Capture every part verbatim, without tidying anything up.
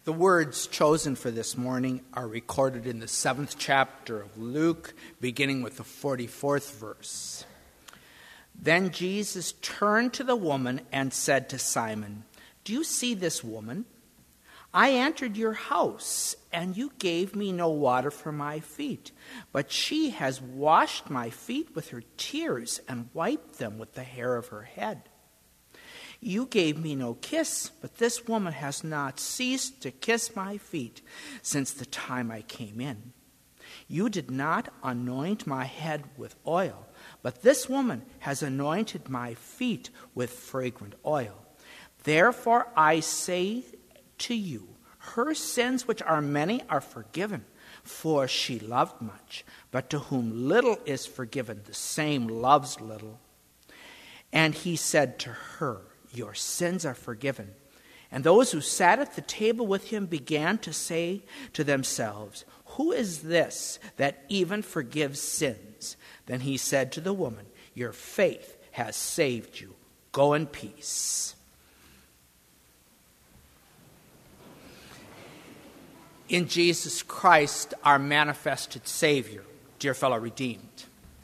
The words chosen for this morning are recorded in the seventh chapter of Luke, beginning with the forty-fourth verse. Then Jesus turned to the woman and said to Simon, "Do you see this woman? I entered your house, and you gave me no water for my feet, but she has washed my feet with her tears and wiped them with the hair of her head. You gave me no kiss, but this woman has not ceased to kiss my feet since the time I came in. You did not anoint my head with oil, but this woman has anointed my feet with fragrant oil. Therefore I say to you, her sins, which are many, are forgiven, for she loved much. But to whom little is forgiven, the same loves little." And he said to her, "Your sins are forgiven." And those who sat at the table with him began to say to themselves, "Who is this that even forgives sins?" Then he said to the woman, "Your faith has saved you. Go in peace." In Jesus Christ, our manifested Savior, dear fellow redeemed.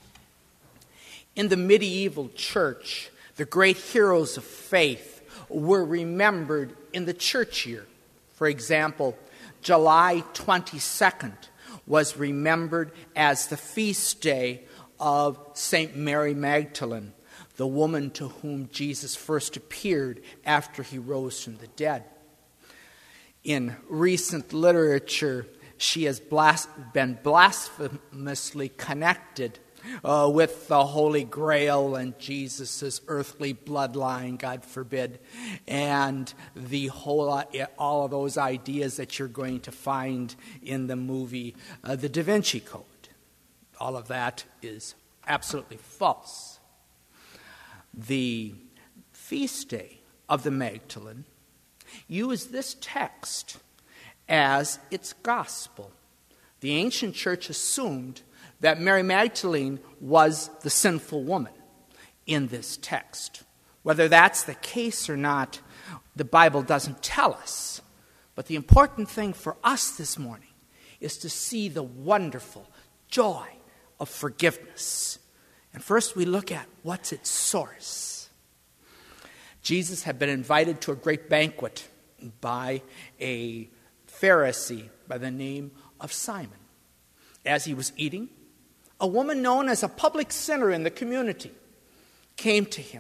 In the medieval church, the great heroes of faith were remembered in the church year. For example, July twenty-second was remembered as the feast day of Saint Mary Magdalene, the woman to whom Jesus first appeared after he rose from the dead. In recent literature, she has blas- been blasphemously connected uh, with the Holy Grail and Jesus' earthly bloodline, God forbid, and the whole uh, all of those ideas that you're going to find in the movie uh, The Da Vinci Code. All of that is absolutely false. The feast day of the Magdalene use this text as its gospel. The ancient church assumed that Mary Magdalene was the sinful woman in this text. Whether that's the case or not, the Bible doesn't tell us. But the important thing for us this morning is to see the wonderful joy of forgiveness. And first we look at what's its source. Jesus had been invited to a great banquet by a Pharisee by the name of Simon. As he was eating, a woman known as a public sinner in the community came to him.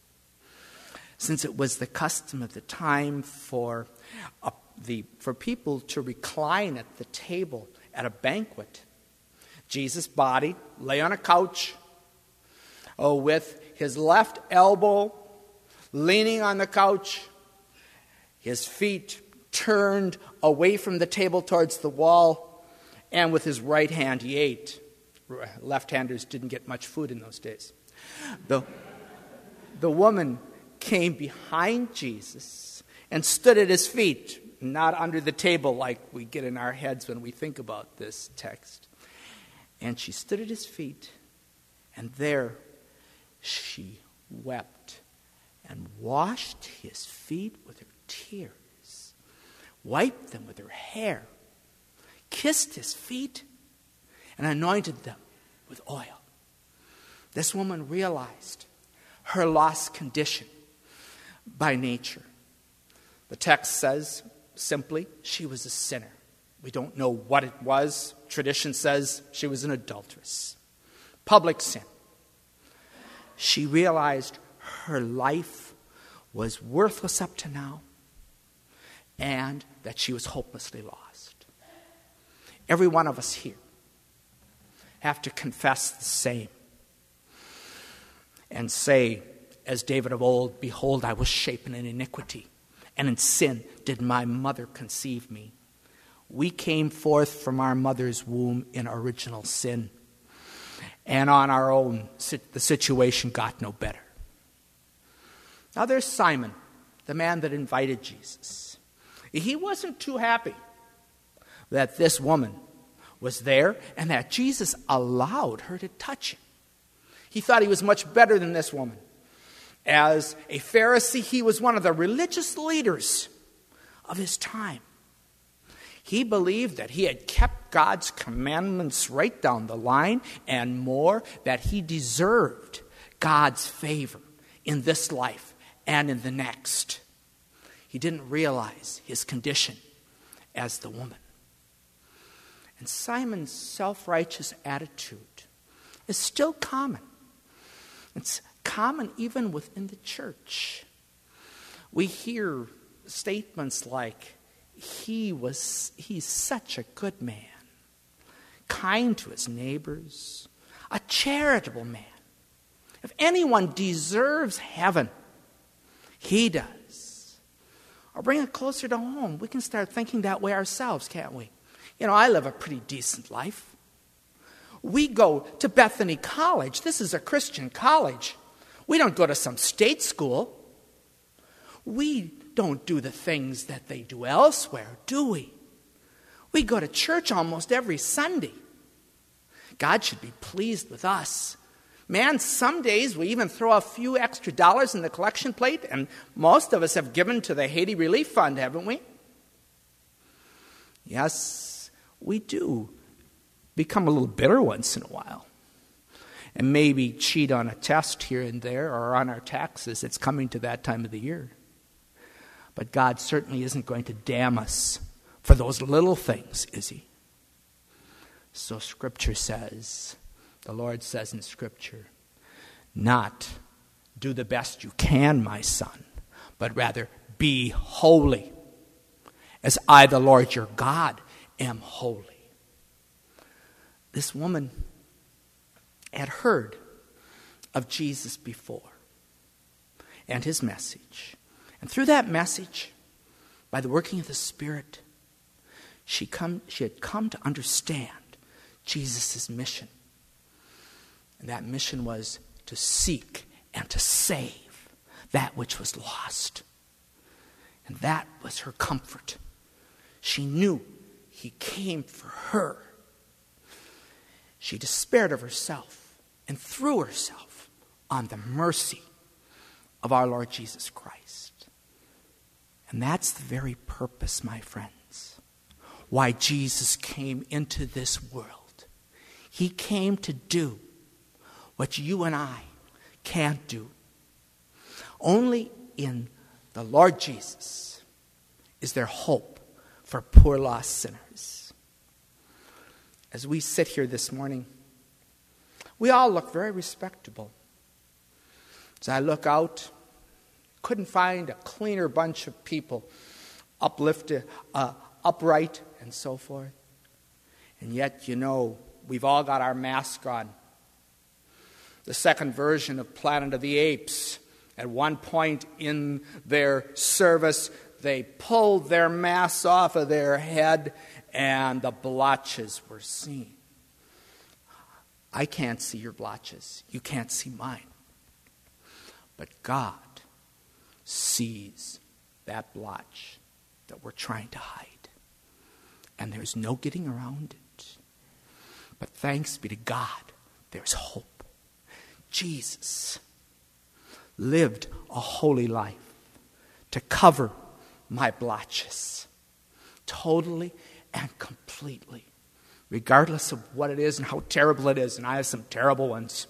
Since it was the custom at the time for uh, the for people to recline at the table at a banquet, Jesus' body lay on a couch oh, with his left elbow leaning on the couch, his feet turned away from the table towards the wall, and with his right hand he ate. Left-handers didn't get much food in those days. The, the woman came behind Jesus and stood at his feet, not under the table like we get in our heads when we think about this text. And she stood at his feet, and there she wept and washed his feet with her tears, wiped them with her hair, kissed his feet, and anointed them with oil. This woman realized her lost condition by nature. The text says simply she was a sinner. We don't know what it was. Tradition says she was an adulteress. Public sin. She realized her life was worthless up to now and that she was hopelessly lost. Every one of us here have to confess the same and say, as David of old, "Behold, I was shapen in iniquity, and in sin did my mother conceive me." We came forth from our mother's womb in original sin, and on our own, the situation got no better. Now there's Simon, the man that invited Jesus. He wasn't too happy that this woman was there and that Jesus allowed her to touch him. He thought he was much better than this woman. As a Pharisee, he was one of the religious leaders of his time. He believed that he had kept God's commandments right down the line, and more, that he deserved God's favor in this life and in the next. He didn't realize his condition as the woman. And Simon's self-righteous attitude is still common. It's common even within the church. We hear statements like, he was, he's such a good man, kind to his neighbors, a charitable man. If anyone deserves heaven, he does. Or bring it closer to home, we can start thinking that way ourselves, can't we? You know, I live a pretty decent life. We go to Bethany College. This is a Christian college. We don't go to some state school. We don't do the things that they do elsewhere, do we? We go to church almost every Sunday. God should be pleased with us. Man, some days we even throw a few extra dollars in the collection plate, and most of us have given to the Haiti Relief Fund, haven't we? Yes, we do become a little bitter once in a while, and maybe cheat on a test here and there or on our taxes. It's coming to that time of the year. But God certainly isn't going to damn us for those little things, is he? So Scripture says, the Lord says in Scripture, not do the best you can, my son, but rather be holy, as I, the Lord your God, am holy. This woman had heard of Jesus before and his message. And through that message, by the working of the Spirit, she, come, she had come to understand Jesus' mission. And that mission was to seek and to save that which was lost. And that was her comfort. She knew he came for her. She despaired of herself and threw herself on the mercy of our Lord Jesus Christ. And that's the very purpose, my friends, why Jesus came into this world. He came to do what you and I can't do. Only in the Lord Jesus is there hope for poor lost sinners. As we sit here this morning, we all look very respectable. As I look out, couldn't find a cleaner bunch of people, uplifted, uh, upright, and so forth. And yet, you know, we've all got our mask on. The second version of Planet of the Apes, at one point in their service, they pulled their masks off of their head and the blotches were seen. I can't see your blotches. You can't see mine. But God sees that blotch that we're trying to hide. And there's no getting around it. But thanks be to God, there's hope. Jesus lived a holy life to cover my blotches totally and completely, regardless of what it is and how terrible it is. And I have some terrible ones.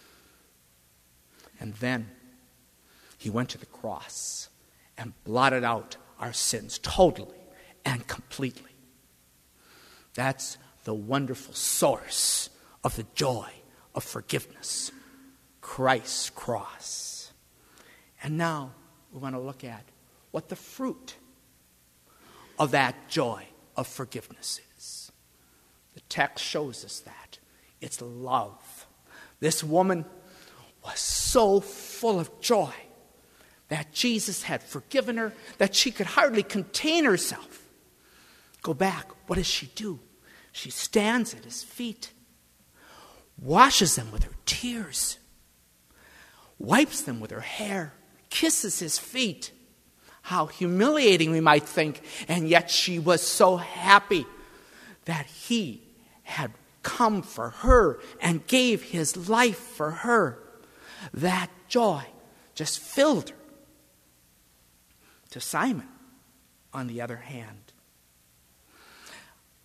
And then he went to the cross and blotted out our sins totally and completely. That's the wonderful source of the joy of forgiveness, Christ's cross. And now we want to look at what the fruit of that joy of forgiveness is. The text shows us that. It's love. This woman was so full of joy that Jesus had forgiven her, that she could hardly contain herself. Go back. What does she do? She stands at his feet, washes them with her tears, wipes them with her hair, kisses his feet. How humiliating, we might think. And yet she was so happy that he had come for her and gave his life for her. That joy just filled her. To Simon, on the other hand,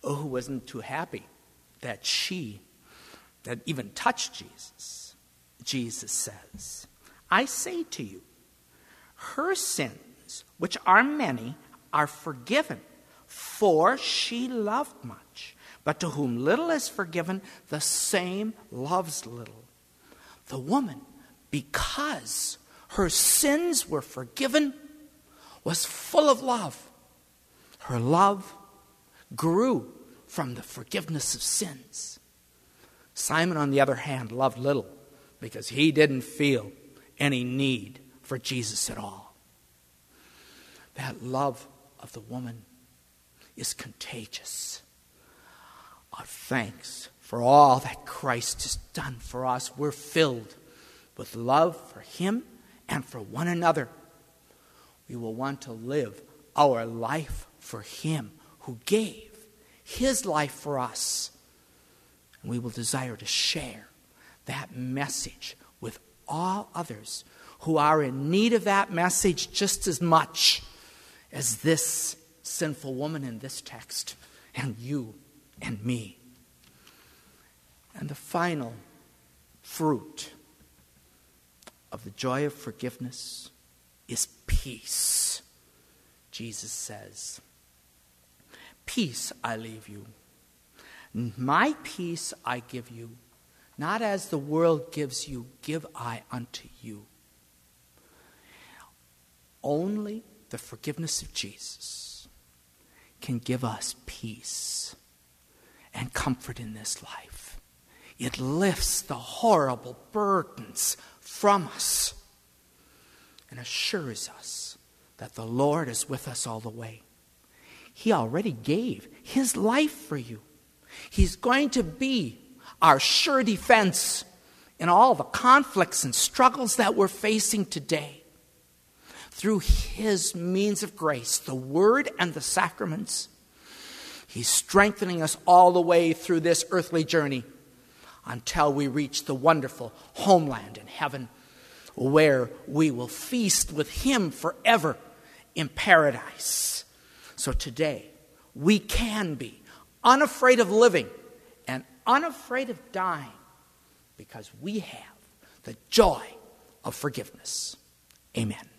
who wasn't too happy that she that even touched Jesus. Jesus says, I say to you, her sins, which are many, are forgiven, for she loved much. But to whom little is forgiven, the same loves little. The woman, because her sins were forgiven, was full of love. Her love grew from the forgiveness of sins. Simon, on the other hand, loved little because he didn't feel any need for Jesus at all. That love of the woman is contagious. Our thanks for all that Christ has done for us. We're filled with love for him and for one another. We will want to live our life for him who gave his life for us. And we will desire to share that message with all others who are in need of that message just as much as this sinful woman in this text, and you and me. And the final fruit of the joy of forgiveness is peace. Jesus says, peace I leave you. My peace I give you. Not as the world gives you, give I unto you. Only the forgiveness of Jesus can give us peace and comfort in this life. It lifts the horrible burdens from us and assures us that the Lord is with us all the way. He already gave his life for you. He's going to be our sure defense in all the conflicts and struggles that we're facing today. Through his means of grace, the word and the sacraments, he's strengthening us all the way through this earthly journey until we reach the wonderful homeland in heaven, where we will feast with him forever in paradise. So today, we can be unafraid of living and unafraid of dying because we have the joy of forgiveness. Amen.